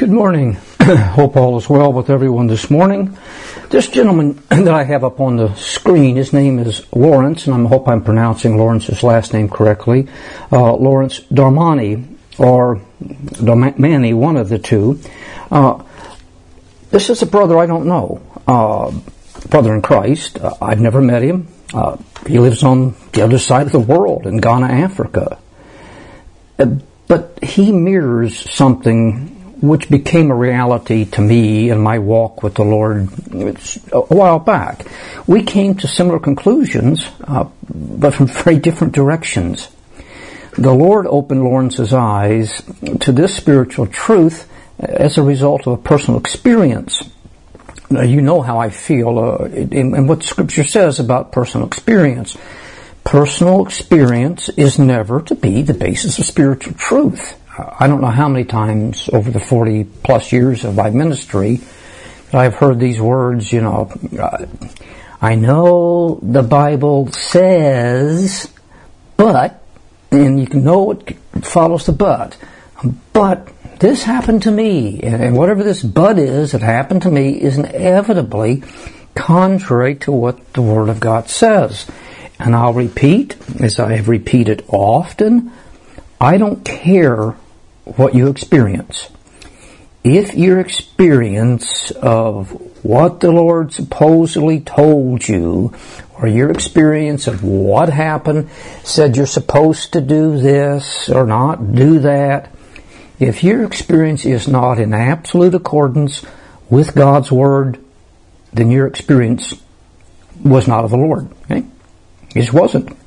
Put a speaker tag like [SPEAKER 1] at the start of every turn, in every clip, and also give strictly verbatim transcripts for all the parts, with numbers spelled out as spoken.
[SPEAKER 1] Good morning. Hope all is well with everyone this morning. This gentleman that I have up on the screen, his name is Lawrence, and I hope I'm pronouncing Lawrence's last name correctly. Uh, Lawrence Darmani, or Darmani, one of the two. Uh, this is a brother I don't know. Uh, brother in Christ. Uh, I've never met him. Uh, he lives on the other side of the world in Ghana, Africa. Uh, but he mirrors something which became a reality to me in my walk with the Lord a while back. We came to similar conclusions, uh, but from very different directions. The Lord opened Lawrence's eyes to this spiritual truth as a result of a personal experience. Now, you know how I feel uh, and what Scripture says about personal experience. Personal experience is never to be the basis of spiritual truth. I don't know how many times over the forty plus years of my ministry that I've heard these words, you know, uh, I know the Bible says, but, and you can know it follows the but, but this happened to me, and whatever this but is that happened to me is inevitably contrary to what the Word of God says. And I'll repeat, as I have repeated often, I don't care what you experience. If your experience of what the Lord supposedly told you, or your experience of what happened said you're supposed to do this or not do that, if your experience is not in absolute accordance with God's Word, then your experience was not of the Lord. Okay? It just wasn't.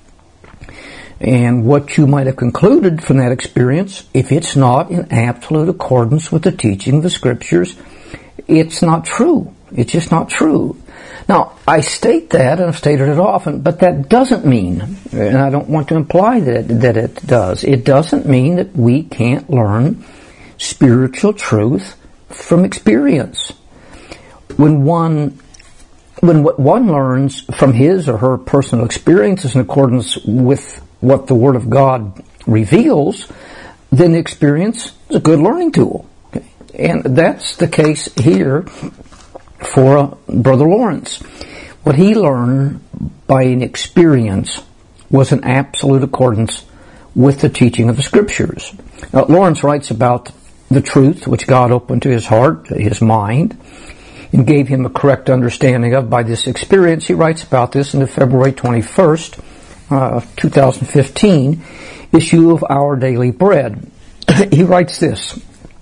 [SPEAKER 1] And what you might have concluded from that experience, if it's not in absolute accordance with the teaching of the Scriptures, it's not true. It's just not true. Now, I state that, and I've stated it often, but that doesn't mean, and I don't want to imply that, that it does, it doesn't mean that we can't learn spiritual truth from experience. When one When what one learns from his or her personal experience is in accordance with what the Word of God reveals, then the experience is a good learning tool. Okay? And that's the case here for uh, Brother Lawrence. What he learned by an experience was in absolute accordance with the teaching of the Scriptures. Now, Lawrence writes about the truth which God opened to his heart, his mind, and gave him a correct understanding of by this experience. He writes about this in the February twenty-first, uh, two thousand fifteen issue of Our Daily Bread. He writes this: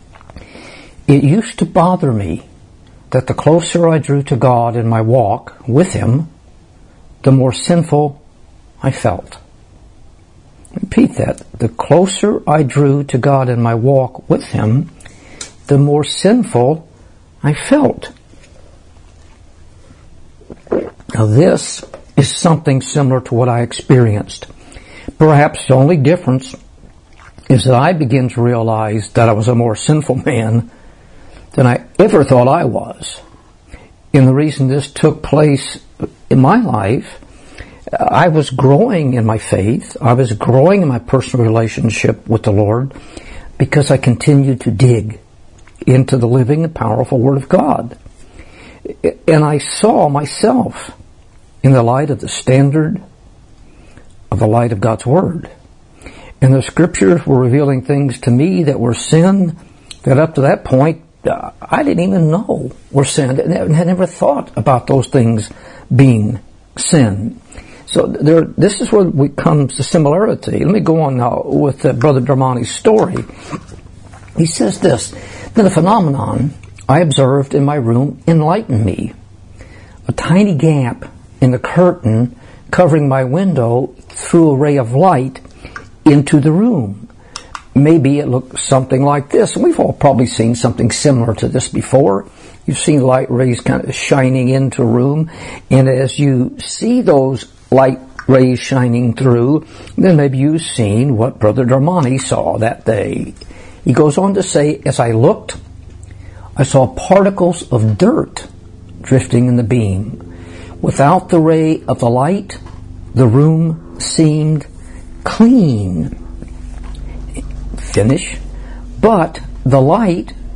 [SPEAKER 1] It used to bother me that the closer I drew to God in my walk with Him, the more sinful I felt. Repeat that. The closer I drew to God in my walk with Him, the more sinful I felt. Now this is something similar to what I experienced. Perhaps the only difference is that I begin to realize that I was a more sinful man than I ever thought I was. And the reason this took place in my life, I was growing in my faith. I was growing in my personal relationship with the Lord because I continued to dig into the living and powerful Word of God. And I saw myself in the light of the standard of the light of God's Word. And the Scriptures were revealing things to me that were sin, that up to that point, uh, I didn't even know were sin. I had never thought about those things being sin. So there, this is where we comes to similarity. Let me go on now with uh, Brother Darmani's story. He says this: Then a phenomenon I observed in my room enlightened me. A tiny gap in the curtain covering my window threw a ray of light into the room. Maybe it looked something like this. And we've all probably seen something similar to this before. You've seen light rays kind of shining into a room. And as you see those light rays shining through, then maybe you've seen what Brother Darmani saw that day. He goes on to say, as I looked, I saw particles of dirt drifting in the beam. Without the ray of the light, the room seemed clean. Finish. But the light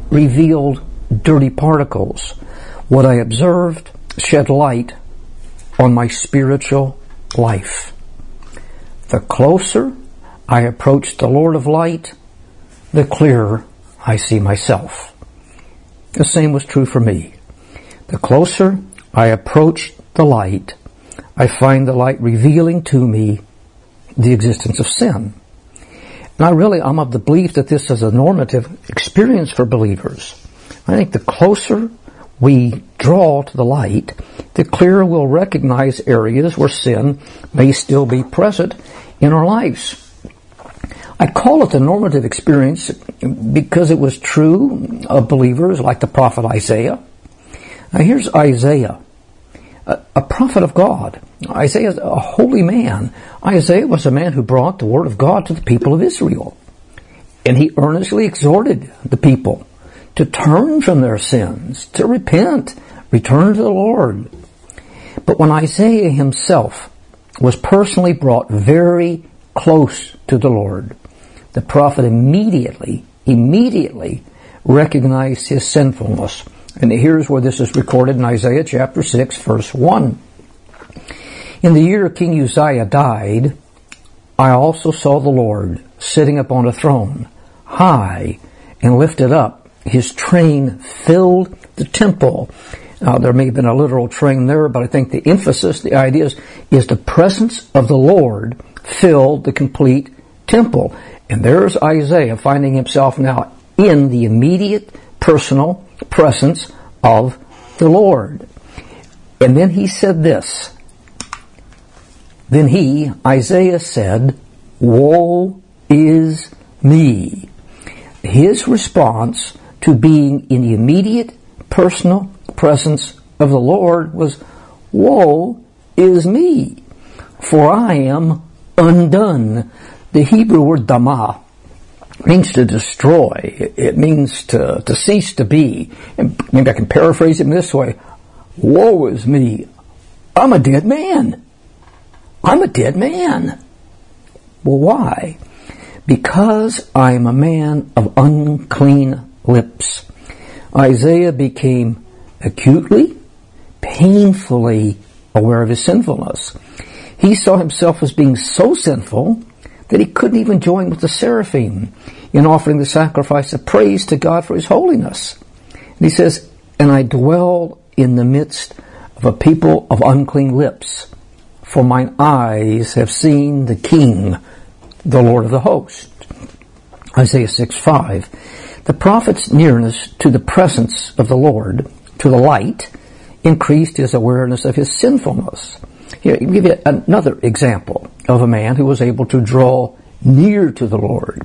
[SPEAKER 1] revealed dirty particles. What I observed shed light on my spiritual life. The closer I approach the Lord of light, the clearer I see myself. The same was true for me. The closer I approach the light, I find the light revealing to me the existence of sin. And I really, I'm of the belief that this is a normative experience for believers. I think the closer we draw to the light, the clearer we'll recognize areas where sin may still be present in our lives. I call it the normative experience because it was true of believers like the prophet Isaiah. Now here's Isaiah, a, a prophet of God. Isaiah is a holy man. Isaiah was a man who brought the word of God to the people of Israel. And he earnestly exhorted the people to turn from their sins, to repent, return to the Lord. But when Isaiah himself was personally brought very close to the Lord, the prophet immediately, immediately recognized his sinfulness. And here's where this is recorded in Isaiah chapter six, verse one. In the year King Uzziah died, I also saw the Lord sitting upon a throne, high and lifted up. His train filled the temple. Now, there may have been a literal train there, but I think the emphasis, the idea is, is the presence of the Lord filled the complete temple. And there's Isaiah finding himself now in the immediate personal presence of the Lord. And then he said this. Then he, Isaiah, said, "Woe is me." His response to being in the immediate personal presence of the Lord was, "Woe is me, for I am undone." The Hebrew word damah means to destroy. It means to, to cease to be. And maybe I can paraphrase it in this way. Woe is me. I'm a dead man. I'm a dead man. Well, why? Because I am a man of unclean lips. Isaiah became acutely, painfully aware of his sinfulness. He saw himself as being so sinful that he couldn't even join with the seraphim in offering the sacrifice of praise to God for his holiness. And he says, "And I dwell in the midst of a people of unclean lips, for mine eyes have seen the King, the Lord of the host." Isaiah six five. The prophet's nearness to the presence of the Lord, to the light, increased his awareness of his sinfulness. Here, I'll give you another example of a man who was able to draw near to the Lord,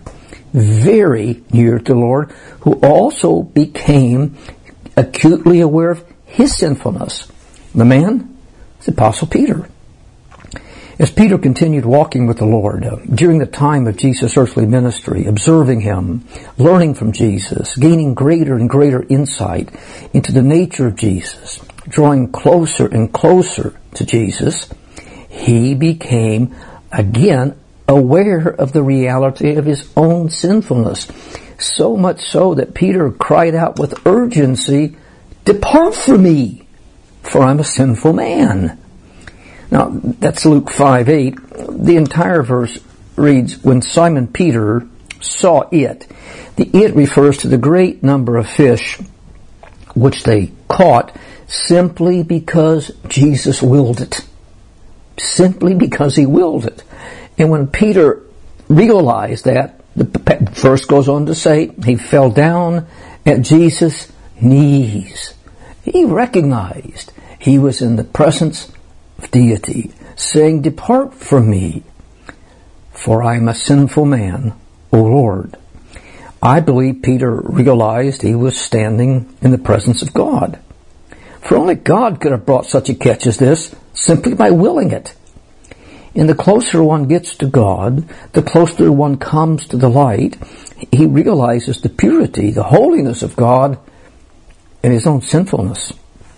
[SPEAKER 1] very near to the Lord, who also became acutely aware of his sinfulness. The man is the Apostle Peter. As Peter continued walking with the Lord uh, during the time of Jesus' earthly ministry, observing him, learning from Jesus, gaining greater and greater insight into the nature of Jesus, drawing closer and closer to Jesus, he became again aware of the reality of his own sinfulness. So much so that Peter cried out with urgency, "Depart from me, for I'm a sinful man." Now, that's Luke five eight. The entire verse reads, "When Simon Peter saw it." The "it" refers to the great number of fish which they caught simply because Jesus willed it. Simply because he willed it. And when Peter realized that, the verse goes on to say, he fell down at Jesus' knees. He recognized he was in the presence of deity, saying, "Depart from me, for I am a sinful man, O Lord." I believe Peter realized he was standing in the presence of God. For only God could have brought such a catch as this simply by willing it. And the closer one gets to God, the closer one comes to the light, he realizes the purity, the holiness of God and his own sinfulness.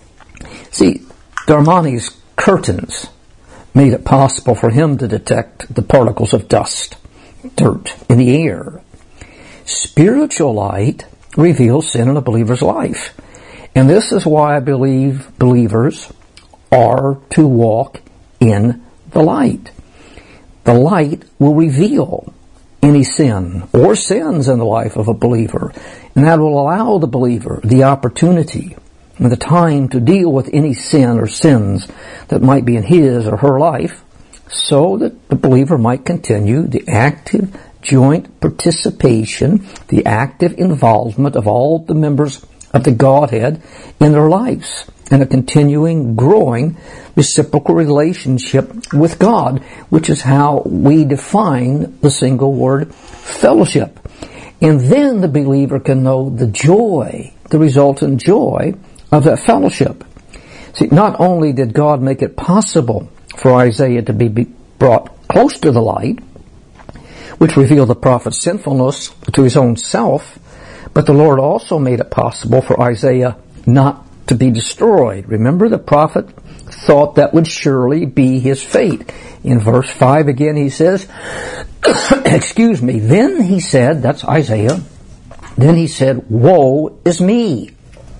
[SPEAKER 1] See, Darmani's curtains made it possible for him to detect the particles of dust, dirt in the air. Spiritual light reveals sin in a believer's life. And this is why I believe believers are to walk in the light. The light will reveal any sin or sins in the life of a believer, and that will allow the believer the opportunity and the time to deal with any sin or sins that might be in his or her life, so that the believer might continue the active joint participation, the active involvement of all the members of the Godhead in their lives, and a continuing, growing reciprocal relationship with God, which is how we define the single word fellowship. And then the believer can know the joy, the resultant joy of that fellowship. See, not only did God make it possible for Isaiah to be brought close to the light, which revealed the prophet's sinfulness to his own self, but the Lord also made it possible for Isaiah not to be destroyed. Remember, the prophet thought that would surely be his fate. In verse five again he says, excuse me, then he said, that's Isaiah, then he said, woe is me,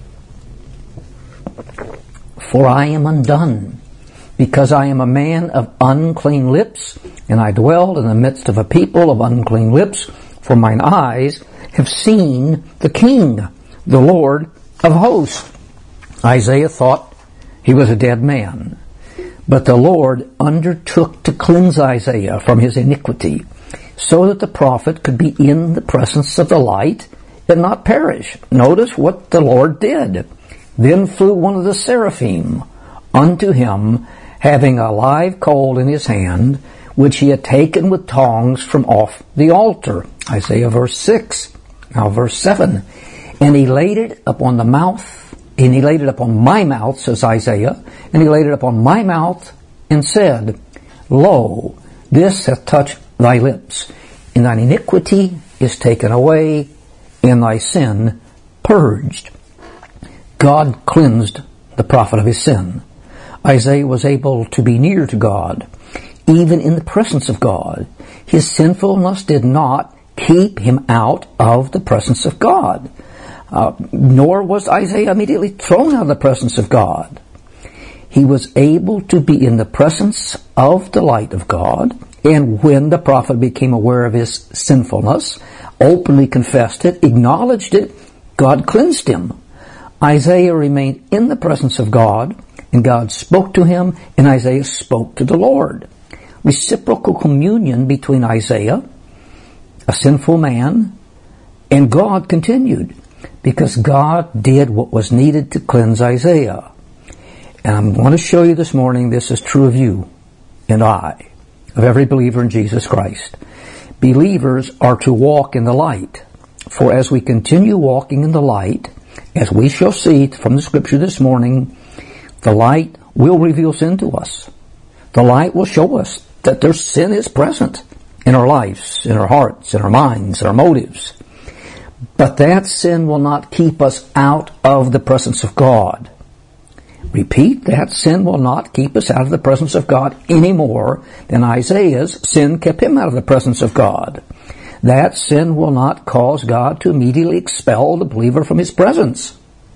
[SPEAKER 1] for I am undone, because I am a man of unclean lips, and I dwell in the midst of a people of unclean lips, for mine eyes have seen the King, the Lord of hosts. Isaiah thought he was a dead man, but the Lord undertook to cleanse Isaiah from his iniquity, so that the prophet could be in the presence of the light and not perish. Notice what the Lord did. Then flew one of the seraphim unto him, having a live coal in his hand, which he had taken with tongs from off the altar. Isaiah verse six. Now verse seven. And he laid it upon the mouth, and he laid it upon my mouth, says Isaiah, and he laid it upon my mouth, and said, Lo, this hath touched thy lips, and thine iniquity is taken away, and thy sin purged. God cleansed the prophet of his sin. Isaiah was able to be near to God, even in the presence of God. His sinfulness did not keep him out of the presence of God. Uh, nor was Isaiah immediately thrown out of the presence of God. He was able to be in the presence of the light of God, and when the prophet became aware of his sinfulness, openly confessed it, acknowledged it, God cleansed him. Isaiah remained in the presence of God, and God spoke to him, and Isaiah spoke to the Lord. Reciprocal communion between Isaiah, a sinful man, and God continued, because God did what was needed to cleanse Isaiah. And I'm going to show you this morning this is true of you and I, of every believer in Jesus Christ. Believers are to walk in the light. For as we continue walking in the light, as we shall see from the scripture this morning, the light will reveal sin to us. The light will show us that their sin is present in our lives, in our hearts, in our minds, in our motives. But that sin will not keep us out of the presence of God. Repeat, that sin will not keep us out of the presence of God any more than Isaiah's sin kept him out of the presence of God. That sin will not cause God to immediately expel the believer from his presence.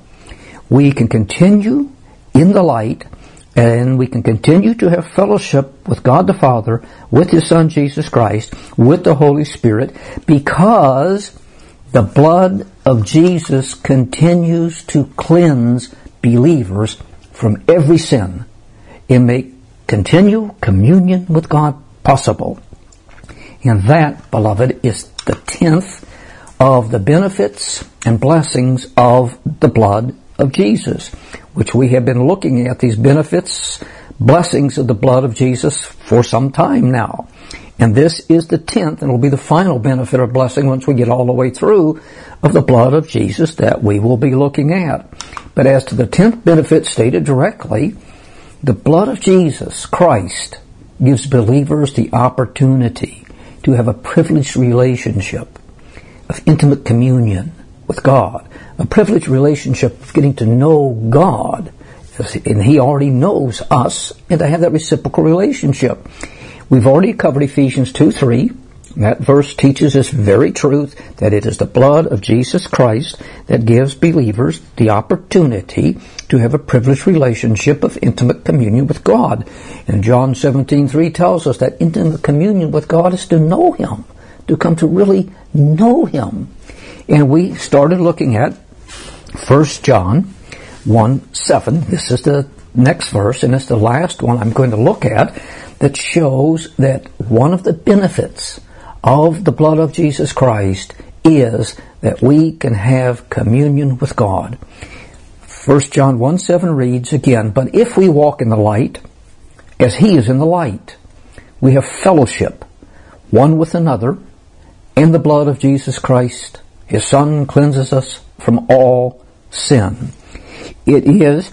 [SPEAKER 1] We can continue in the light, and we can continue to have fellowship with God the Father, with His Son Jesus Christ, with the Holy Spirit, because the blood of Jesus continues to cleanse believers from every sin and make continual communion with God possible. And that, beloved, is the tenth of the benefits and blessings of the blood of Jesus, which we have been looking at these benefits, blessings of the blood of Jesus for some time now. And this is the tenth, and will be the final benefit or blessing once we get all the way through of the blood of Jesus that we will be looking at. But as to the tenth benefit stated directly, the blood of Jesus Christ gives believers the opportunity to have a privileged relationship of intimate communion with God, a privileged relationship of getting to know God, and He already knows us, and to have that reciprocal relationship. We've already covered Ephesians two three, That verse teaches this very truth, that it is the blood of Jesus Christ that gives believers the opportunity to have a privileged relationship of intimate communion with God. And John seventeen three tells us that intimate communion with God is to know Him, to come to really know Him. And we started looking at First John one seven. This is the next verse, and it's the last one I'm going to look at, that shows that one of the benefits of the blood of Jesus Christ is that we can have communion with God. First John one seven reads again, "But if we walk in the light, as He is in the light, we have fellowship one with another, and the blood of Jesus Christ, His Son, cleanses us from all sin." It is,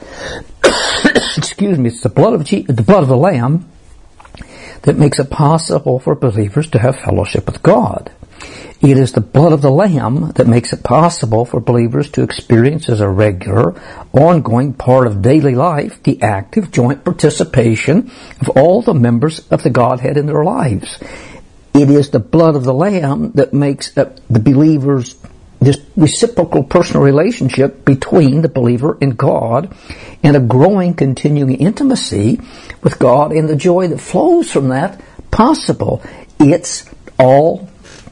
[SPEAKER 1] excuse me, it's the blood of Je- the blood of the Lamb that makes it possible for believers to have fellowship with God. It is the blood of the Lamb that makes it possible for believers to experience as a regular, ongoing part of daily life the active joint participation of all the members of the Godhead in their lives. It is the blood of the Lamb that makes uh, the believers this reciprocal personal relationship between the believer and God, and a growing, continuing intimacy with God, and the joy that flows from that possible. It's all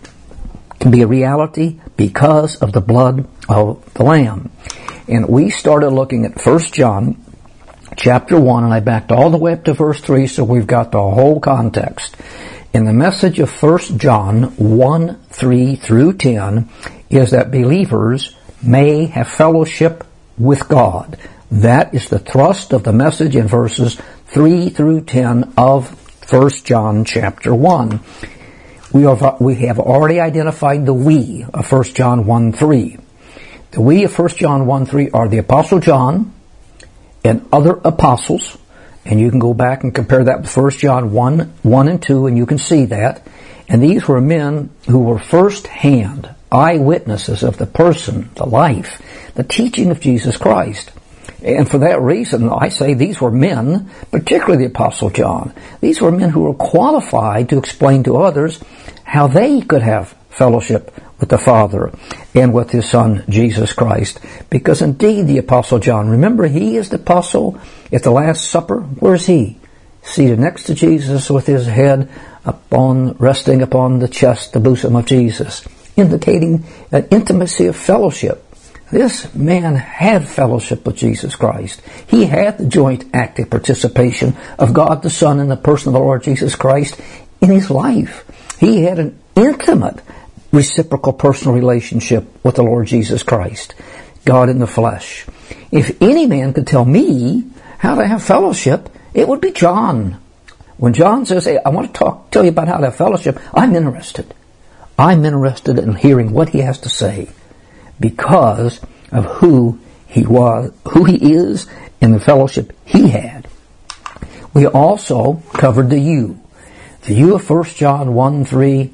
[SPEAKER 1] can be a reality because of the blood of the Lamb. And we started looking at First John chapter one, and I backed all the way up to verse three, so we've got the whole context. In the message of First John one three through ten is that believers may have fellowship with God. That is the thrust of the message in verses three through ten of First John chapter one. We have, we have already identified the we of First John one three. The we of First John one three are the Apostle John and other apostles, and you can go back and compare that with First John one, one and two, and you can see that. And these were men who were first-hand eyewitnesses of the person, the life, the teaching of Jesus Christ. And for that reason, I say these were men, particularly the Apostle John. These were men who were qualified to explain to others how they could have fellowship with the Father and with His Son, Jesus Christ. Because indeed the Apostle John, remember, he is the apostle at the Last Supper. Where's he? Seated next to Jesus with his head upon, resting upon the chest, the bosom of Jesus, indicating an intimacy of fellowship. This man had fellowship with Jesus Christ. He had the joint active participation of God the Son in the person of the Lord Jesus Christ in his life. He had an intimate reciprocal personal relationship with the Lord Jesus Christ, God in the flesh. If any man could tell me how to have fellowship, it would be John. When John says, "Hey, I want to talk, tell you about how to have fellowship," I'm interested. I'm interested in hearing what he has to say because of who he was, who he is, and the fellowship he had. We also covered the you. The you of First John one three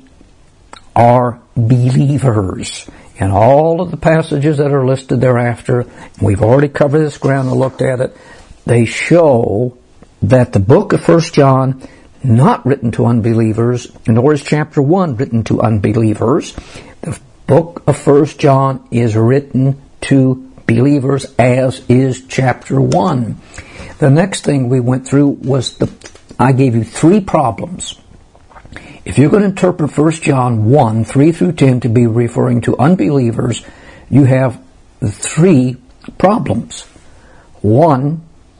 [SPEAKER 1] are believers. And all of the passages that are listed thereafter, we've already covered this ground and looked at it, they show that the book of First John, not written to unbelievers, nor is chapter one written to unbelievers. The book of First John is written to believers, as is chapter one. The next thing we went through was the, I gave you three problems. If you're going to interpret First John one, three through ten to be referring to unbelievers, you have three problems. One,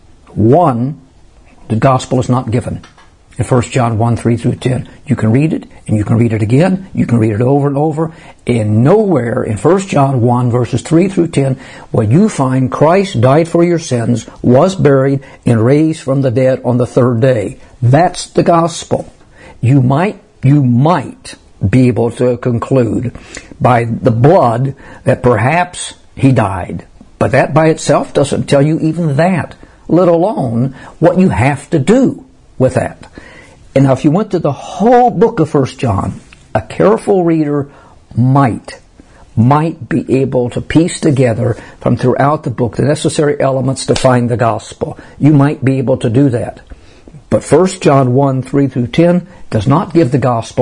[SPEAKER 1] one, the gospel is not given. In First John one, three through ten, you can read it, and you can read it again, you can read it over and over, and nowhere in First John one, verses three through ten, will you find Christ died for your sins, was buried, and raised from the dead on the third day. That's the gospel. You might, you might be able to conclude by the blood that perhaps he died, but that by itself doesn't tell you even that, let alone what you have to do with that. And now if you went to the whole book of First John, a careful reader might, might be able to piece together from throughout the book the necessary elements to find the gospel. You might be able to do that. But First John one, three through ten does not give the gospel,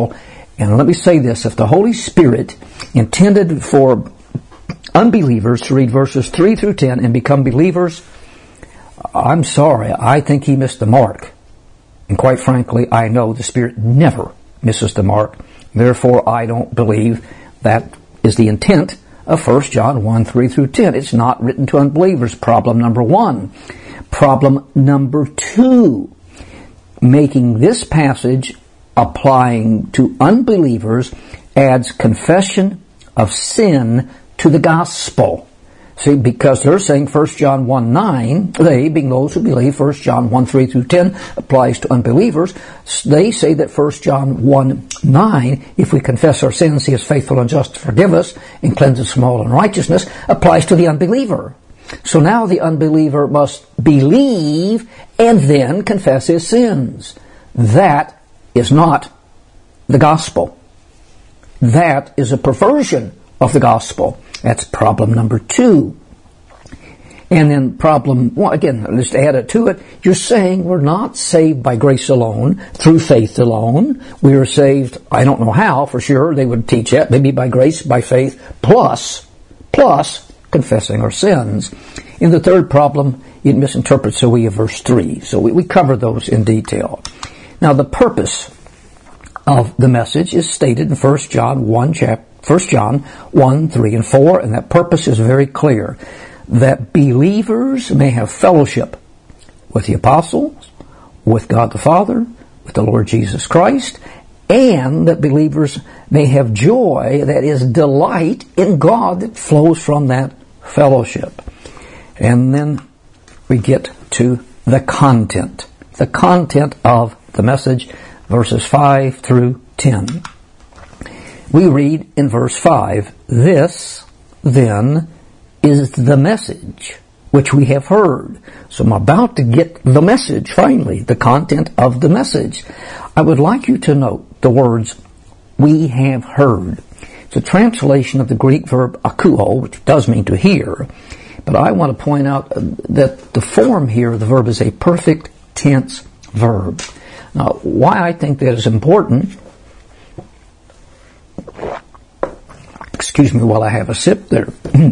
[SPEAKER 1] And let me say this, if the Holy Spirit intended for unbelievers to read verses three through ten and become believers, I'm sorry, I think he missed the mark. And quite frankly, I know the Spirit never misses the mark. Therefore, I don't believe that is the intent of First John one, three through ten. It's not written to unbelievers. Problem number one. Problem number two. Making this passage applying to unbelievers adds confession of sin to the gospel. See, because they're saying First John one nine, they, being those who believe, First John one three through ten applies to unbelievers. They say that First John one nine, if we confess our sins, he is faithful and just to forgive us and cleanse us from all unrighteousness, applies to the unbeliever. So now the unbeliever must believe and then confess his sins. That is not the gospel. That is a perversion of the gospel. That's problem number two. And then problem, well, again, let's add it to it. You're saying we're not saved by grace alone, through faith alone. We are saved, I don't know how, for sure, they would teach that, maybe by grace, by faith, plus, plus, confessing our sins. In the third problem, it misinterprets the way of verse three. So we, we cover those in detail. Now, the purpose of the message is stated in First John one, chapter, First John one, three, and four, and that purpose is very clear. That believers may have fellowship with the apostles, with God the Father, with the Lord Jesus Christ, and that believers may have joy, that is delight in God that flows from that fellowship. And then we get to the content. The content of the message, verses five through ten. We read in verse five, "This, then, is the message which we have heard." So I'm about to get the message, finally, the content of the message. I would like you to note the words, "we have heard." It's a translation of the Greek verb akouo, which does mean to hear. But I want to point out that the form here, the verb is a perfect tense verb. Now, why I think that is important, excuse me while I have a sip there,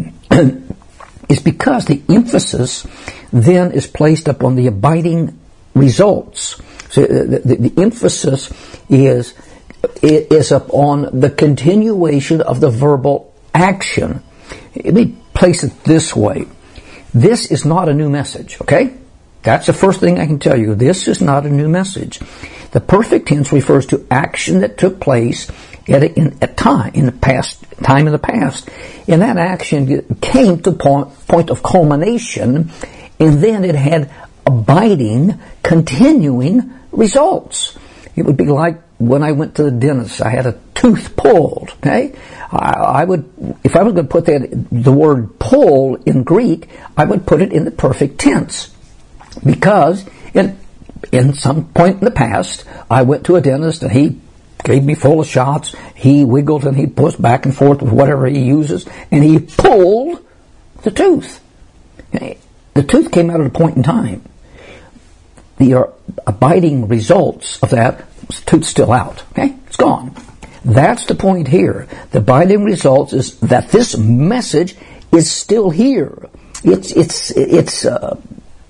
[SPEAKER 1] is because the emphasis then is placed upon the abiding results. So the, the, the emphasis is, is upon the continuation of the verbal action. Let me place it this way. This is not a new message, okay? That's the first thing I can tell you. This is not a new message. The perfect tense refers to action that took place at a, in, at time in the past, time in the past, and that action came to point point of culmination, and then it had abiding, continuing results. It would be like when I went to the dentist. I had a tooth pulled. Okay, I, I would, if I was going to put that the word "pull" in Greek, I would put it in the perfect tense. Because in, in some point in the past, I went to a dentist and he gave me full of shots. He wiggled and he pushed back and forth with whatever he uses, and he pulled the tooth. The tooth came out at a point in time. The uh, abiding results of that, the tooth's still out. Okay, it's gone. That's the point here. The abiding results is that this message is still here. It's it's it's. Uh,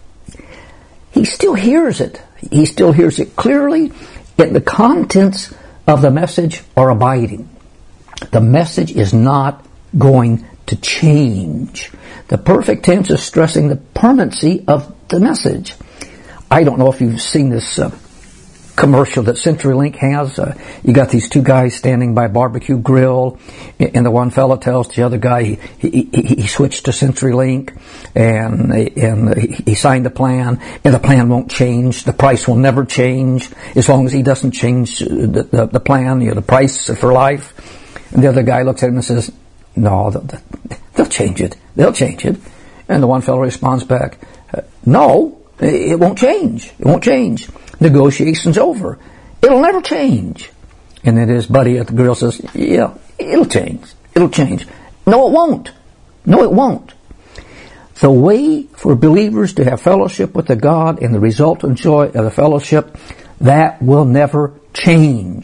[SPEAKER 1] He still hears it. He still hears it clearly, yet the contents of the message are abiding. The message is not going to change. The perfect tense is stressing the permanency of the message. I don't know if you've seen this uh, commercial that CenturyLink has. Uh, you got these two guys standing by a barbecue grill, and the one fellow tells the other guy he, he, he, he switched to CenturyLink, and, and he signed the plan, and the plan won't change. The price will never change as long as he doesn't change the, the, the plan, you know, the price for life. And the other guy looks at him and says, no, they'll, they'll change it. They'll change it. And the one fellow responds back, no, it won't change. It won't change. Negotiation's over. It'll never change. And then his buddy at the grill says, yeah, it'll change. It'll change. No, it won't. No, it won't. The way for believers to have fellowship with the God and the resultant joy of the fellowship, that will never change.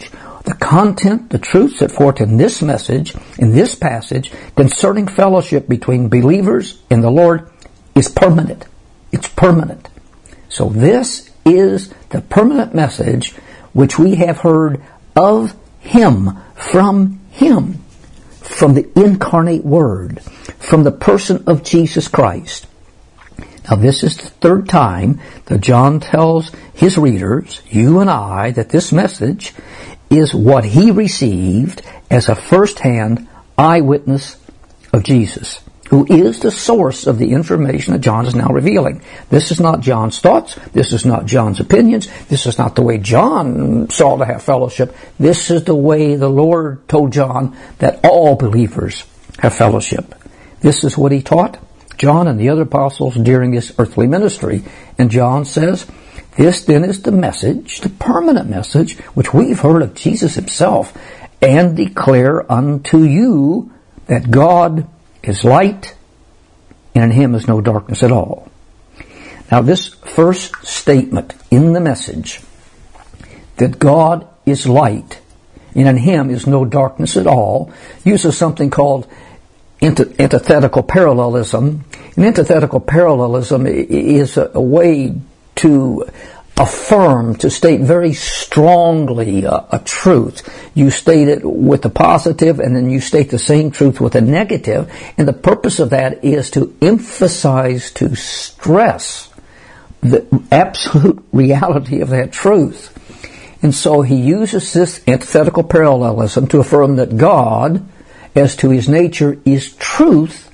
[SPEAKER 1] The content, the truth set forth in this message, in this passage, concerning fellowship between believers in the Lord is permanent. It's permanent. So this is the permanent message which we have heard of Him, from Him, from the incarnate Word, from the person of Jesus Christ. Now this is the third time that John tells his readers, you and I, that this message is what he received as a first-hand eyewitness of Jesus, who is the source of the information that John is now revealing. This is not John's thoughts. This is not John's opinions. This is not the way John saw to have fellowship. This is the way the Lord told John that all believers have fellowship. This is what he taught John and the other apostles during his earthly ministry. And John says, this then is the message, the permanent message, which we've heard of Jesus himself, and declare unto you that God is light, and in him is no darkness at all. Now this first statement in the message, that God is light, and in him is no darkness at all, uses something called antithetical parallelism. And antithetical parallelism is a way to affirm, to state very strongly a, a truth. You state it with the positive, and then you state the same truth with a negative. And the purpose of that is to emphasize, to stress the absolute reality of that truth. And so he uses this antithetical parallelism to affirm that God, as to his nature, is truth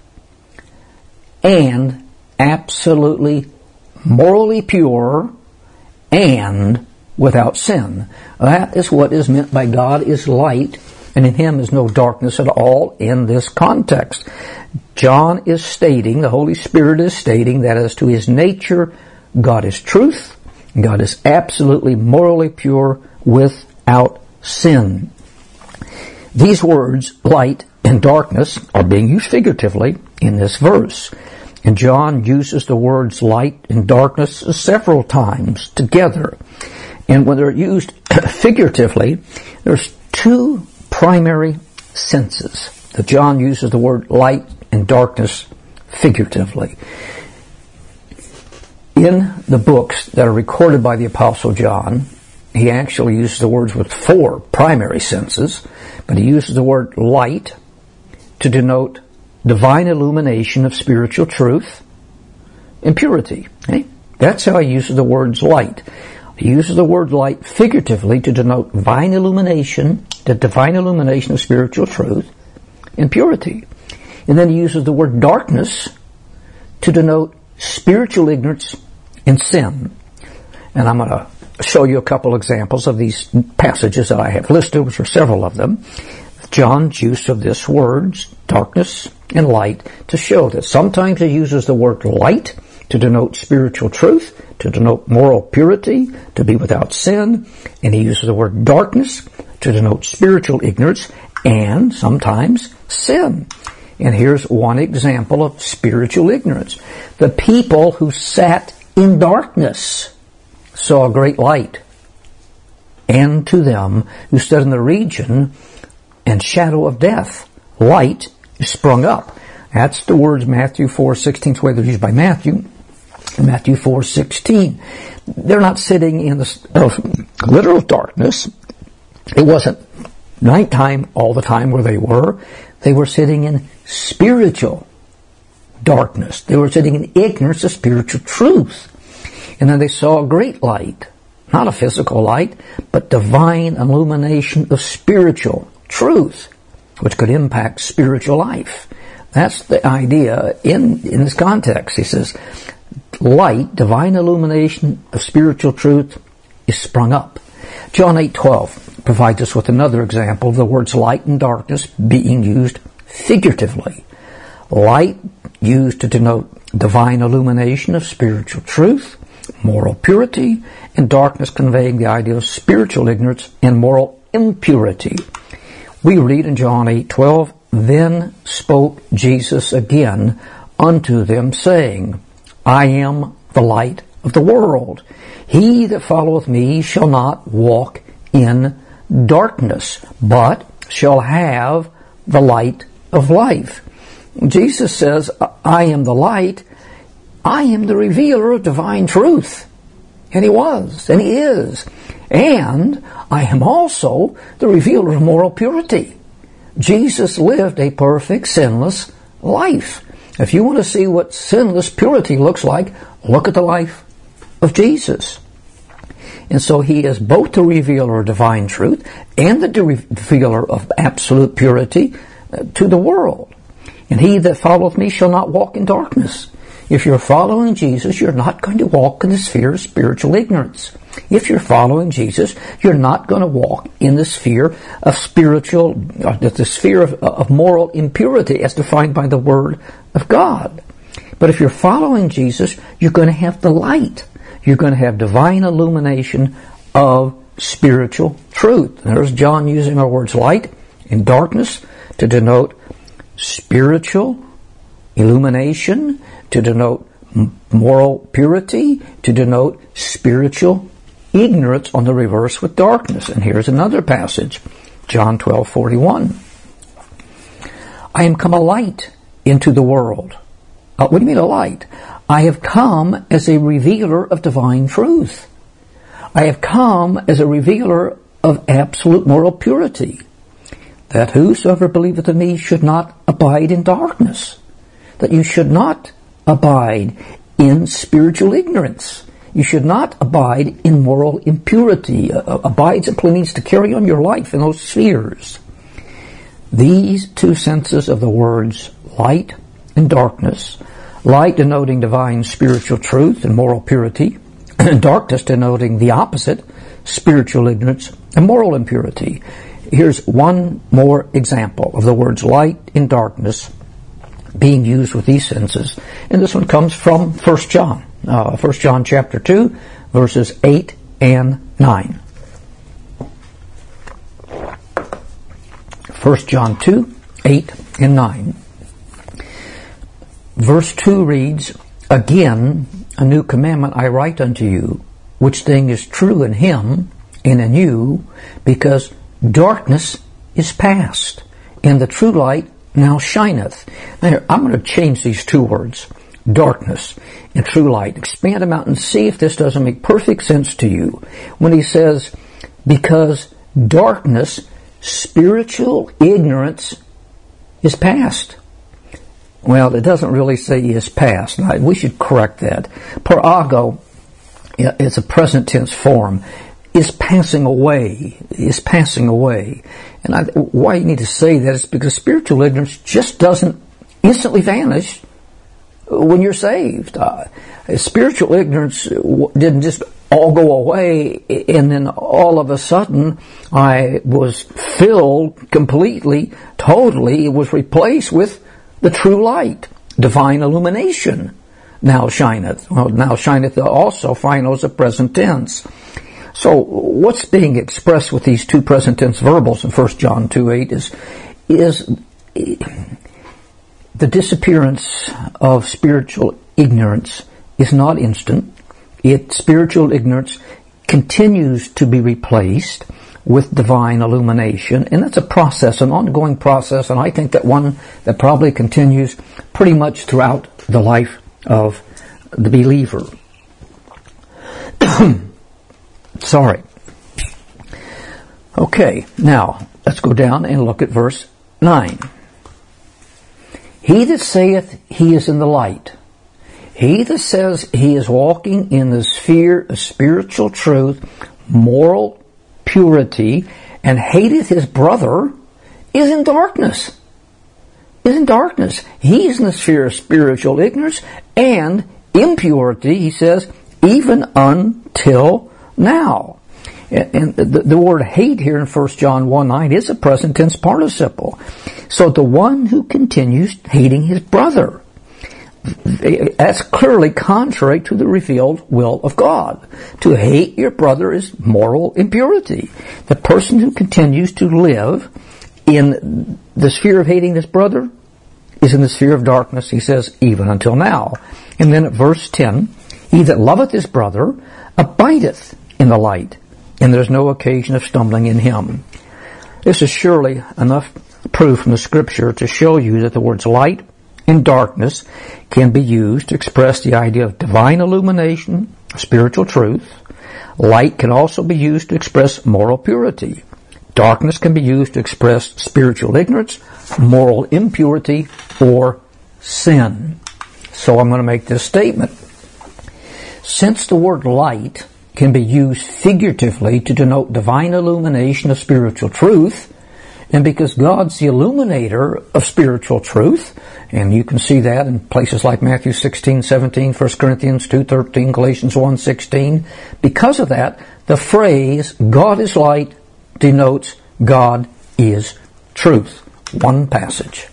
[SPEAKER 1] and absolutely morally pure and without sin. That is what is meant by God is light, and in him is no darkness at all in this context. John is stating, the Holy Spirit is stating, that as to his nature, God is truth, God is absolutely morally pure without sin. These words, light and darkness, are being used figuratively in this verse. And John uses the words light and darkness several times together. And when they're used figuratively, there's two primary senses that John uses the word light and darkness figuratively. In the books that are recorded by the Apostle John, he actually uses the words with four primary senses, but he uses the word light to denote divine illumination of spiritual truth and purity. Okay? That's how he uses the words light. He uses the word light figuratively to denote divine illumination, the divine illumination of spiritual truth and purity. And then he uses the word darkness to denote spiritual ignorance and sin. And I'm going to show you a couple examples of these passages that I have listed, which are several of them. John's use of this words, darkness and light, to show that sometimes he uses the word light to denote spiritual truth, to denote moral purity, to be without sin, and he uses the word darkness to denote spiritual ignorance and sometimes sin. And here's one example of spiritual ignorance. The people who sat in darkness saw a great light. And to them who stood in the region and shadow of death, light is sprung up. That's the words Matthew four sixteen. It's the way they're used by Matthew. Matthew four sixteen. They're not sitting in the uh, literal darkness. It wasn't nighttime all the time where they were. They were sitting in spiritual darkness. They were sitting in ignorance of spiritual truth. And then they saw a great light. Not a physical light, but divine illumination of spiritual truth, which could impact spiritual life. That's the idea in, in this context. He says, light, divine illumination of spiritual truth is sprung up. John eight twelve provides us with another example of the words light and darkness being used figuratively. Light used to denote divine illumination of spiritual truth, moral purity, and darkness conveying the idea of spiritual ignorance and moral impurity. We read in John eight twelve, then spoke Jesus again unto them, saying, I am the light of the world. He that followeth me shall not walk in darkness, but shall have the light of life. Jesus says, I am the light. I am the revealer of divine truth. And he was, and he is. And I am also the revealer of moral purity. Jesus lived a perfect, sinless life. If you want to see what sinless purity looks like, look at the life of Jesus. And so he is both the revealer of divine truth and the revealer of absolute purity to the world. And he that followeth me shall not walk in darkness. If you're following Jesus, you're not going to walk in the sphere of spiritual ignorance. If you're following Jesus, you're not going to walk in the sphere of spiritual, uh, the sphere of, of moral impurity as defined by the Word of God. But if you're following Jesus, you're going to have the light. You're going to have divine illumination of spiritual truth. There's John using our words light and darkness to denote spiritual illumination, to denote moral purity, to denote spiritual ignorance on the reverse with darkness. And here's another passage, John twelve forty-one. I am come a light into the world. Uh, what do you mean a light? I have come as a revealer of divine truth. I have come as a revealer of absolute moral purity, that whosoever believeth in me should not abide in darkness, that you should not abide in spiritual ignorance. You should not abide in moral impurity. Uh, abide simply means to carry on your life in those spheres. These two senses of the words light and darkness, light denoting divine spiritual truth and moral purity, and darkness denoting the opposite, spiritual ignorance and moral impurity. Here's one more example of the words light and darkness being used with these senses. And this one comes from First John. Uh, First John chapter two, verses eight and nine. First John two, eight and nine. Verse two reads, Again, a new commandment I write unto you, which thing is true in him and in you, because darkness is past, and the true light now shineth. Now, I'm going to change these two words, darkness and true light. Expand them out and see if this doesn't make perfect sense to you. When he says, because darkness, spiritual ignorance, is past. Well, it doesn't really say is past. Now, we should correct that. Parago is a present tense form. Is passing away. Is passing away. And I, why you need to say that is because spiritual ignorance just doesn't instantly vanish when you're saved. Uh, spiritual ignorance didn't just all go away and then all of a sudden I was filled completely, totally. It was replaced with the true light, divine illumination. Now shineth. Well, now shineth also, final is a present tense. So what's being expressed with these two present tense verbals in First John two eight is, is the disappearance of spiritual ignorance is not instant. It, spiritual ignorance continues to be replaced with divine illumination, and that's a process, an ongoing process, and I think that one that probably continues pretty much throughout the life of the believer. Sorry. Okay, now let's go down and look at verse nine. He that saith he is in the light, he that says he is walking in the sphere of spiritual truth, moral purity, and hateth his brother, is in darkness. Is in darkness. He is in the sphere of spiritual ignorance and impurity, he says, even until now. And the, the word hate here in First John one nine is a present tense participle. So the one who continues hating his brother, that's clearly contrary to the revealed will of God. To hate your brother is moral impurity. The person who continues to live in the sphere of hating his brother is in the sphere of darkness, he says, even until now. And then at verse ten, he that loveth his brother abideth in the light, and there's no occasion of stumbling in him. This is surely enough proof from the Scripture to show you that the words light and darkness can be used to express the idea of divine illumination, spiritual truth. Light can also be used to express moral purity. Darkness can be used to express spiritual ignorance, moral impurity, or sin. So I'm going to make this statement. Since the word light can be used figuratively to denote divine illumination of spiritual truth, and because God's the illuminator of spiritual truth, and you can see that in places like Matthew sixteen seventeen, First Corinthians two thirteen, Galatians one sixteen, because of that, the phrase, God is light, denotes God is truth. One passage.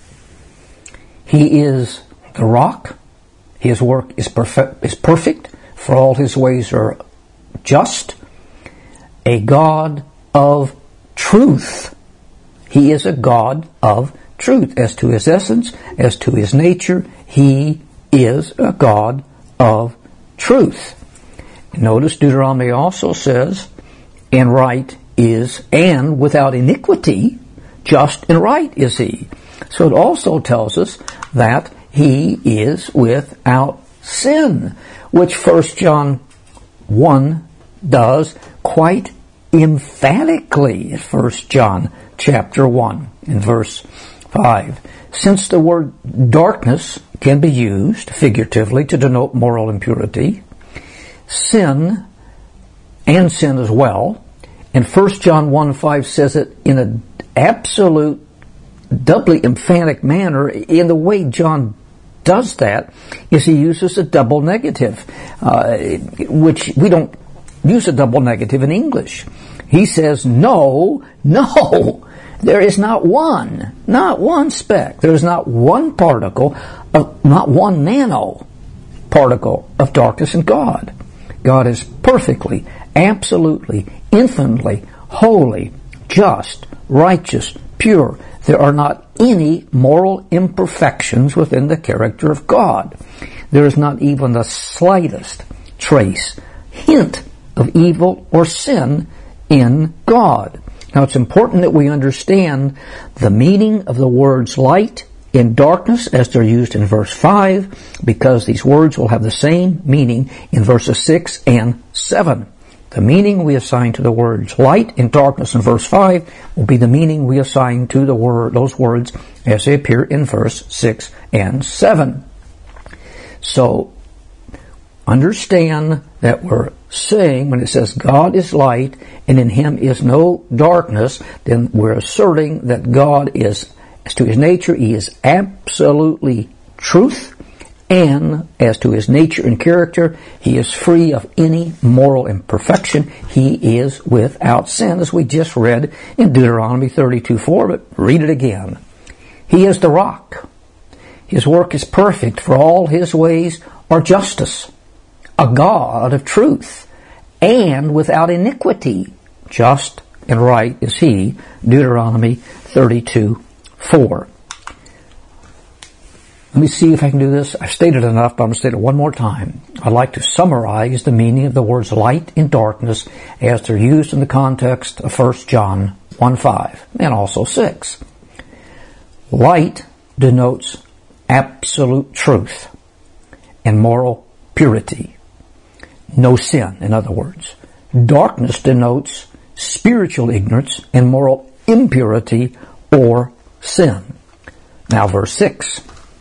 [SPEAKER 1] He is the rock. His work is perfect, is perfect, for all his ways are just. A God of truth. He is a God of truth. As to his essence, as to his nature, he is a God of truth. Notice Deuteronomy also says, and right is, and without iniquity, just and right is he. So it also tells us that he is without sin, which First John one does quite emphatically at First John chapter one in verse five. Since the word darkness can be used figuratively to denote moral impurity, sin and sin as well, and First John one five says it in an absolute, doubly emphatic manner. In the way John does that is he uses a double negative, uh, which we don't use a double negative in English. He says, no, no, there is not one, not one speck, there is not one particle, of, not one nano particle of darkness in God. God is perfectly, absolutely, infinitely, holy, just, righteous, pure. There are not any moral imperfections within the character of God. There is not even the slightest trace, hint of evil or sin in God. Now it's important that we understand the meaning of the words light and darkness as they're used in verse five, because these words will have the same meaning in verses six and seven. The meaning we assign to the words light and darkness in verse five will be the meaning we assign to the word, those words as they appear in verse six and seven. So, understand that we're saying when it says God is light and in him is no darkness, then we're asserting that God is, as to his nature, he is absolutely truth, and as to his nature and character, he is free of any moral imperfection. He is without sin, as we just read in Deuteronomy thirty-two four, but read it again. He is the rock. His work is perfect, for all his ways are justice. A God of truth, and without iniquity. Just and right is he. Deuteronomy thirty-two four. Let me see if I can do this. I've stated enough, but I'm going to state it one more time. I'd like to summarize the meaning of the words light and darkness as they're used in the context of First John one five and also six. Light denotes absolute truth and moral purity. No sin, in other words. Darkness denotes spiritual ignorance and moral impurity or sin. Now verse six.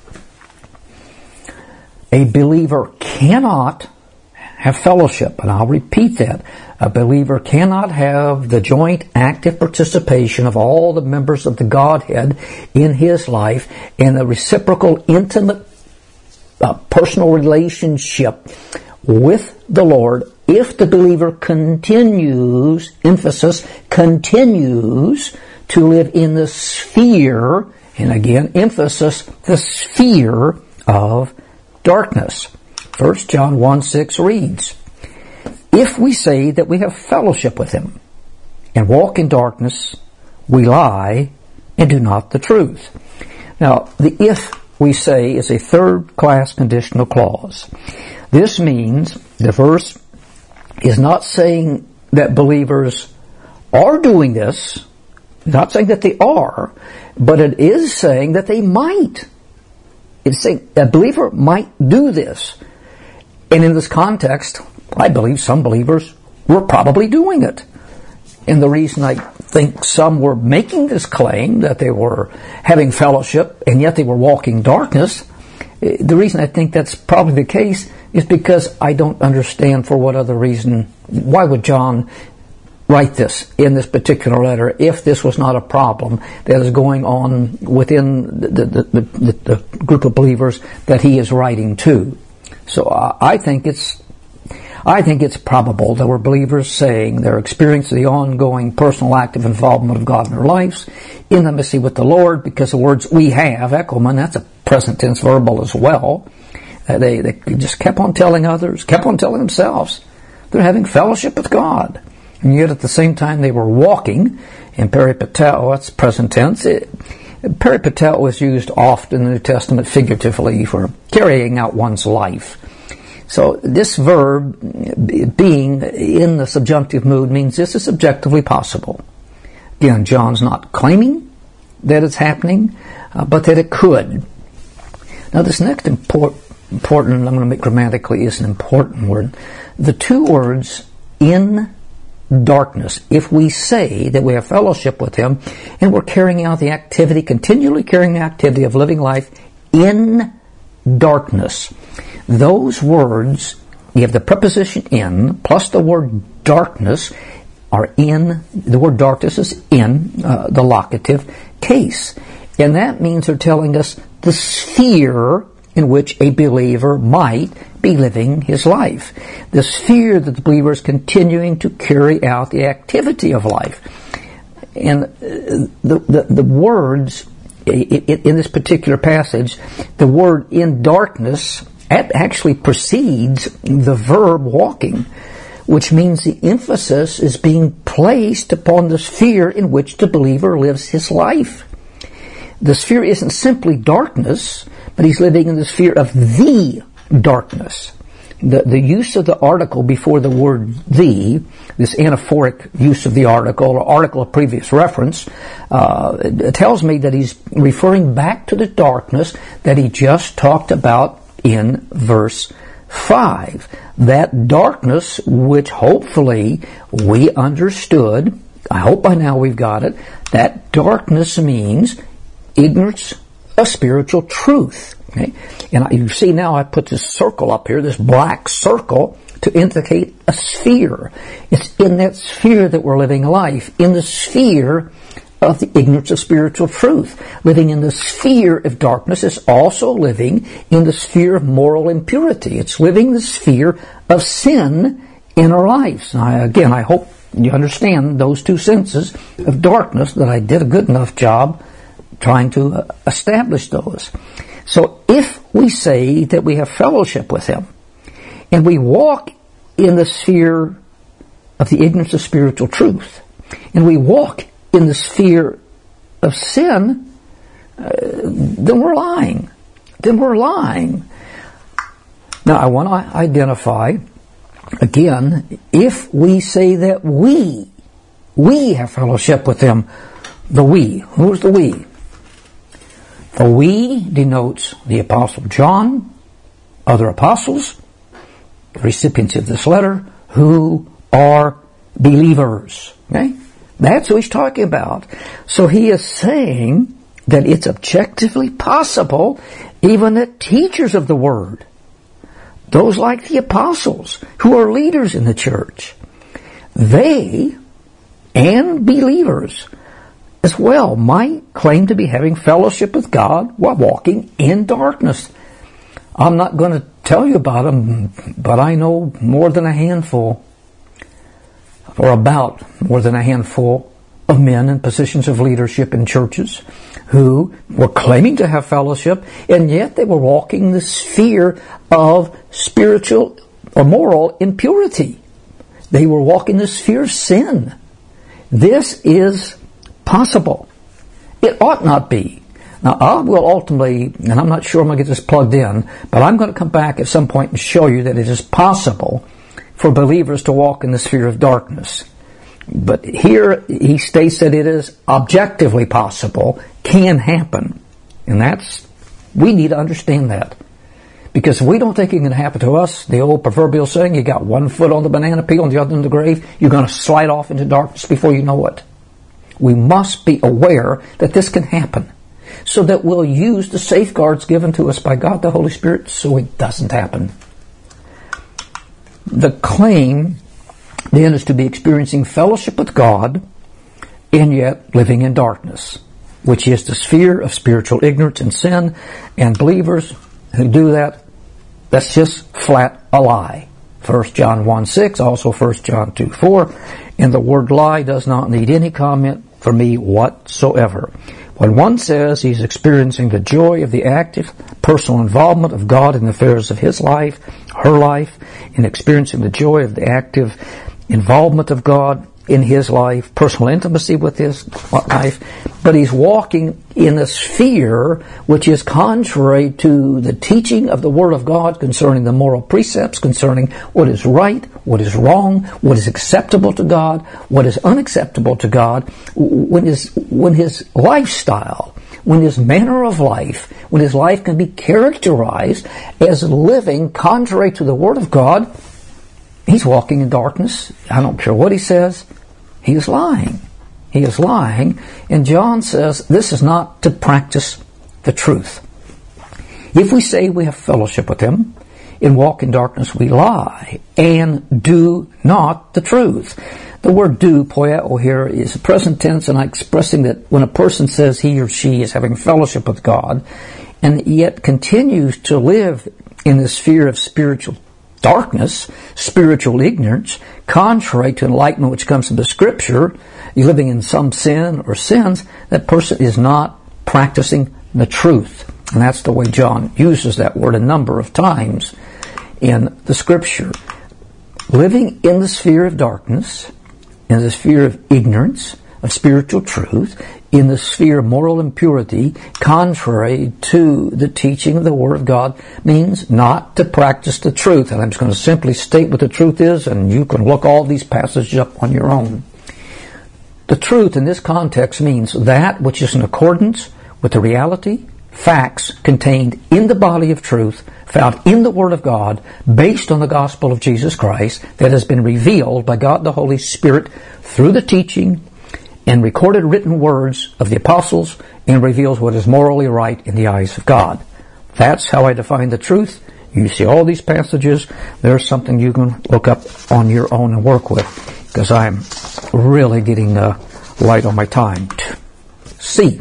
[SPEAKER 1] A believer cannot have fellowship, and I'll repeat that. A believer cannot have the joint active participation of all the members of the Godhead in his life in the reciprocal intimate uh, personal relationship with the Lord if the believer continues, emphasis, continues to live in the sphere, and again, emphasis, the sphere of darkness. First John one six reads, if we say that we have fellowship with him and walk in darkness, we lie and do not the truth. Now, the if we say is a third-class conditional clause. This means the verse is not saying that believers are doing this. Not saying that they are, but it is saying that they might. It's saying a believer might do this. And in this context, I believe some believers were probably doing it. And the reason I think some were making this claim that they were having fellowship and yet they were walking darkness, the reason I think that's probably the case is because I don't understand for what other reason. Why would John write this in this particular letter if this was not a problem that is going on within the, the, the, the, the group of believers that he is writing to? So uh, I think it's I think it's probable that we're believers saying they're experiencing the ongoing personal active involvement of God in their lives, intimacy with the Lord, because the words we have, echoman, that's a present tense verbal as well. Uh, they, they just kept on telling others, kept on telling themselves they're having fellowship with God. And yet at the same time they were walking, in peripateo, that's present tense. It, peripateo is used often in the New Testament figuratively for carrying out one's life. So this verb, being in the subjunctive mood, means this is objectively possible. Again, John's not claiming that it's happening, uh, but that it could. Now this next import, important, I'm going to make grammatically, is an important word. The two words, in darkness. If we say that we have fellowship with Him and we're carrying out the activity, continually carrying the activity of living life in darkness, those words, you have the preposition in plus the word darkness are in, the word darkness is in uh, the locative case. And that means they're telling us the sphere in which a believer might be living his life. The sphere that the believer is continuing to carry out the activity of life. And the, the, the words in this particular passage, the word in darkness actually precedes the verb walking, which means the emphasis is being placed upon the sphere in which the believer lives his life. The sphere isn't simply darkness, but he's living in the sphere of the darkness. The, the use of the article before the word the, this anaphoric use of the article, or article of previous reference, uh, it tells me that he's referring back to the darkness that he just talked about in verse five. That darkness which hopefully we understood, I hope by now we've got it, that darkness means ignorance of spiritual truth. Okay? And you see now I put this circle up here, this black circle, to indicate a sphere. It's in that sphere that we're living life, in the sphere of the ignorance of spiritual truth. Living in the sphere of darkness is also living in the sphere of moral impurity. It's living the sphere of sin in our lives. Now, again, I hope you understand those two senses of darkness, that I did a good enough job trying to establish those. So if we say that we have fellowship with Him, and we walk in the sphere of the ignorance of spiritual truth, and we walk in the sphere of sin, uh, then we're lying. Then we're lying. Now, I want to identify, again, if we say that we, we have fellowship with Him, the we. Who's the we? The we denotes the Apostle John, other apostles, the recipients of this letter, who are believers. Okay? That's what he's talking about. So he is saying that it's objectively possible even that teachers of the Word, those like the apostles who are leaders in the church, they and believers as well might claim to be having fellowship with God while walking in darkness. I'm not going to tell you about them, but I know more than a handful, or about more than a handful of men in positions of leadership in churches who were claiming to have fellowship, and yet they were walking the sphere of spiritual or moral impurity. They were walking the sphere of sin. This is possible. It ought not be. Now, I will ultimately, and I'm not sure I'm going to get this plugged in, but I'm going to come back at some point and show you that it is possible for for believers to walk in the sphere of darkness. But here he states that it is objectively possible, can happen. And that's, we need to understand that. Because if we don't think it can happen to us, the old proverbial saying, you got one foot on the banana peel and the other in the grave, you're going to slide off into darkness before you know it. We must be aware that this can happen, so that we'll use the safeguards given to us by God the Holy Spirit so it doesn't happen. The claim then is to be experiencing fellowship with God and yet living in darkness, which is the sphere of spiritual ignorance and sin, and believers who do that, that's just flat a lie. First John one six, also First John two four, and the word lie does not need any comment from me whatsoever. When one says he's experiencing the joy of the active personal involvement of God in the affairs of his life, her life, and experiencing the joy of the active involvement of God in his life, personal intimacy with his life, but he's walking in a sphere which is contrary to the teaching of the Word of God concerning the moral precepts, concerning what is right, what is wrong, what is acceptable to God, what is unacceptable to God, when his, when his lifestyle, when his manner of life, when his life can be characterized as living contrary to the Word of God, he's walking in darkness. I don't care what he says. He is lying. He is lying. And John says this is not to practice the truth. If we say we have fellowship with him and walk in darkness, we lie and do not the truth. The word do, poieo, here is present tense and expressing that when a person says he or she is having fellowship with God and yet continues to live in the sphere of spiritual darkness, spiritual ignorance, contrary to enlightenment which comes from the Scripture, you're living in some sin or sins, that person is not practicing the truth. And that's the way John uses that word a number of times in the Scripture. Living in the sphere of darkness, in the sphere of ignorance, of spiritual truth, in the sphere of moral impurity, contrary to the teaching of the Word of God, means not to practice the truth. And I'm just going to simply state what the truth is, and you can look all these passages up on your own. The truth in this context means that which is in accordance with the reality, facts contained in the body of truth, found in the Word of God, based on the gospel of Jesus Christ, that has been revealed by God the Holy Spirit through the teaching and recorded written words of the apostles, and reveals what is morally right in the eyes of God. That's how I define the truth. You see all these passages. There's something you can look up on your own and work with, because I'm really getting uh, light on my time. C.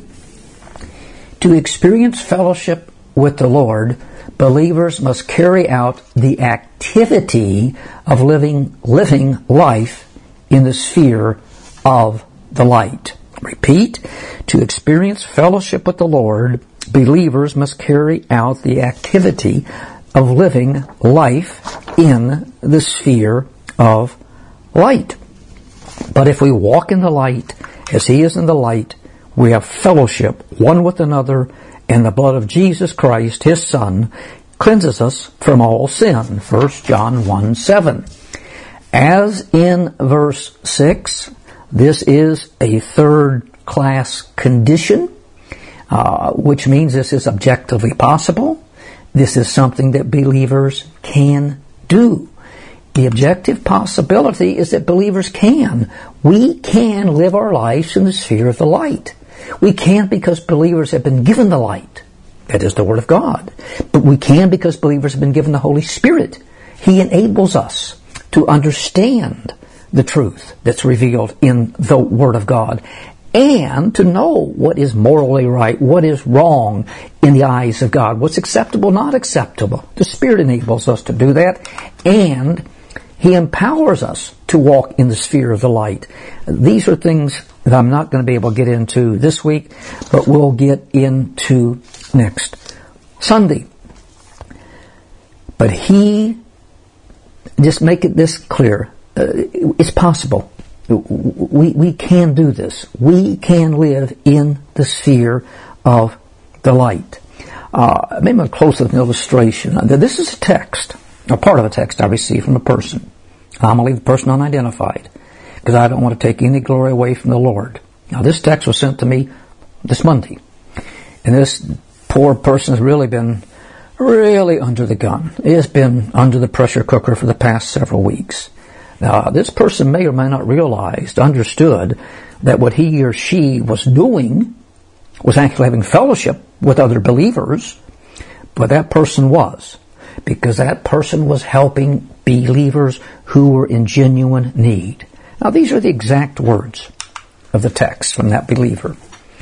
[SPEAKER 1] To experience fellowship with the Lord, believers must carry out the activity of living, living life in the sphere of the light. Repeat, to experience fellowship with the Lord, believers must carry out the activity of living life in the sphere of light. But if we walk in the light, as He is in the light, we have fellowship one with another, and the blood of Jesus Christ, His Son, cleanses us from all sin. First John one seven. As in verse six, this is a third-class condition, uh, which means this is objectively possible. This is something that believers can do. The objective possibility is that believers can. We can live our lives in the sphere of the light. We can because believers have been given the light. That is the Word of God. But we can because believers have been given the Holy Spirit. He enables us to understand the truth that's revealed in the Word of God, and to know what is morally right, what is wrong in the eyes of God, what's acceptable, not acceptable. The Spirit enables us to do that, and He empowers us to walk in the sphere of the light. These are things that I'm not going to be able to get into this week, but we'll get into next Sunday. But He, just make it this clear, uh, it's possible. We, we can do this. We can live in the sphere of the light. Uh, maybe I'll close with an illustration. This is a text, a part of a text I received from a person. I'm going to leave the person unidentified because I don't want to take any glory away from the Lord. Now, this text was sent to me this Monday. And this poor person has really been really under the gun. He has been under the pressure cooker for the past several weeks. Now, this person may or may not realize, understood, that what he or she was doing was actually having fellowship with other believers, but that person was, because that person was helping believers who were in genuine need. Now, these are the exact words of the text from that believer.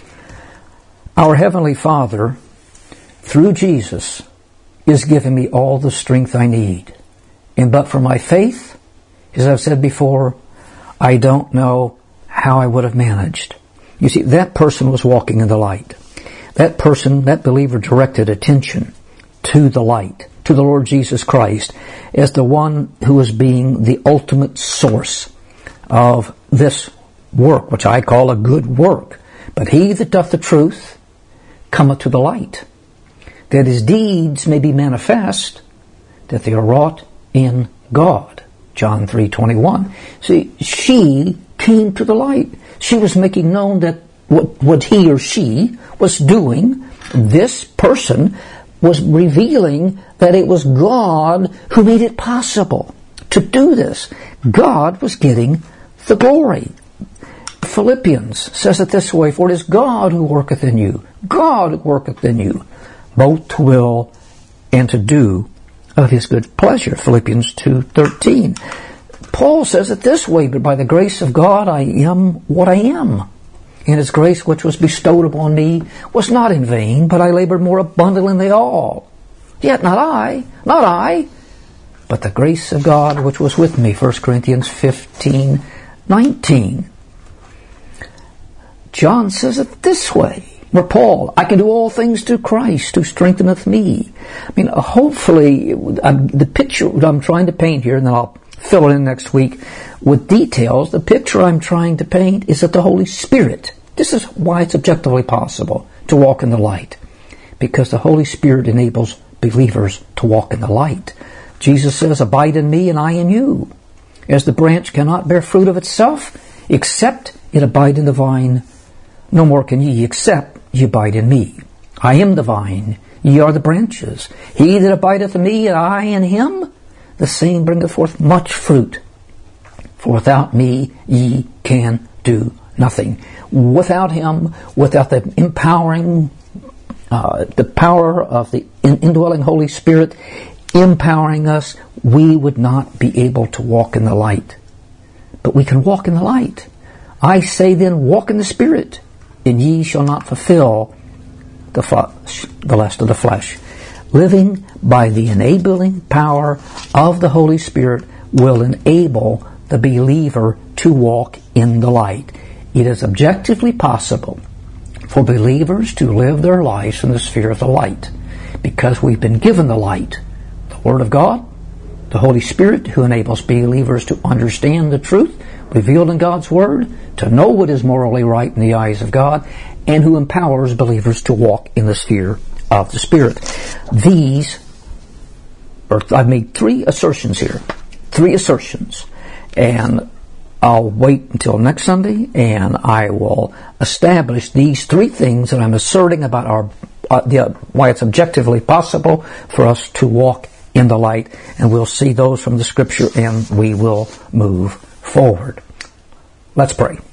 [SPEAKER 1] Our Heavenly Father, through Jesus, is giving me all the strength I need. And but for my faith, as I've said before, I don't know how I would have managed. You see, that person was walking in the light. That person, that believer, directed attention to the light, to the Lord Jesus Christ, as the one who is being the ultimate source of this work, which I call a good work. But he that doth the truth cometh to the light, that his deeds may be manifest, that they are wrought in God. John three twenty-one. See, she came to the light. She was making known that what, what he or she was doing, this person was revealing that it was God who made it possible to do this. God was getting the glory. Philippians says it this way, for it is God who worketh in you, God who worketh in you, both to will and to do of his good pleasure. Philippians two thirteen. Paul says it this way, but by the grace of God I am what I am. And his grace which was bestowed upon me was not in vain, but I labored more abundantly than they all. Yet not I, not I, but the grace of God which was with me. First Corinthians fifteen nineteen. John says it this way, where Paul, I can do all things through Christ who strengtheneth me. I mean, hopefully, I'm, the picture that I'm trying to paint here, and then I'll fill it in next week with details, the picture I'm trying to paint is that the Holy Spirit, this is why it's objectively possible to walk in the light, because the Holy Spirit enables believers to walk in the light. Jesus says, abide in me and I in you. As the branch cannot bear fruit of itself, except it abide in the vine, no more can ye, except ye abide in me. I am the vine, ye are the branches. He that abideth in me, and I in him, the same bringeth forth much fruit. For without me ye can do nothing. Without him, without the empowering, uh, the power of the indwelling Holy Spirit empowering us, we would not be able to walk in the light. But we can walk in the light. I say then, walk in the Spirit, and ye shall not fulfill the flesh, the lust of the flesh. Living by the enabling power of the Holy Spirit will enable the believer to walk in the light. It is objectively possible for believers to live their lives in the sphere of the light, because we've been given the light, the Word of God, the Holy Spirit, who enables believers to understand the truth revealed in God's Word, to know what is morally right in the eyes of God, and who empowers believers to walk in the sphere of the Spirit. These, or I've made three assertions here, three assertions, and I'll wait until next Sunday, and I will establish these three things that I'm asserting about our uh, the, why it's objectively possible for us to walk in the light, and we'll see those from the Scripture, and we will move forward. Let's pray.